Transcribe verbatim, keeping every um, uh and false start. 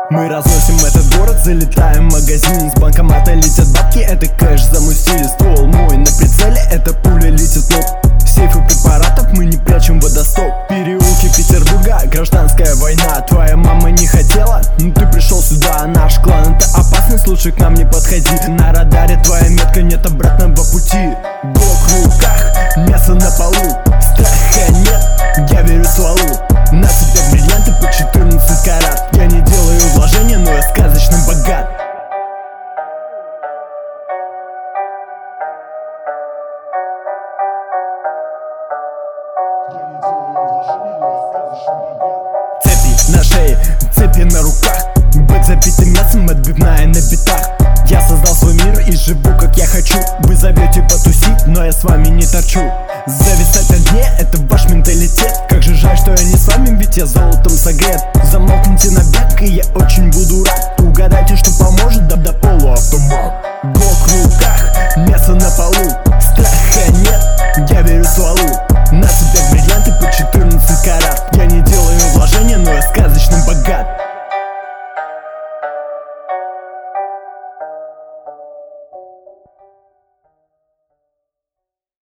Мы разносим этот город, залетаем в магазин. С банкомата летят бабки, это кэш замусили. Ствол мой на прицеле, эта пуля летит в лоб. Сейфы препаратов мы не прячем водосток. Переулки Петербурга, гражданская война. Твоя мама не хотела, ну ты пришел сюда. Наш клан это опасность, лучше к нам не подходи. На радаре твоя метка, нет обратного пути. Блок в руках, мясо на полу. Страха нет, я верю стволу. На тебе бриллианты по четырнадцать карат. Я не делаю вложения, но я сказочно богат. Цепи на шее, цепи на руках. Бэк забитым мясом, отбивная на битах. Я создал свой мир и живу как я хочу. Вы зовете потусить, но я с вами не торчу. Зависать на дне — это ваш менталитет. Как же жаль, что я не с вами, ведь я золотом согрет. Замолкните на бег, и я очень буду рад. Угадайте, что поможет, да до полуавтомат. Блок в руках, мясо на полу.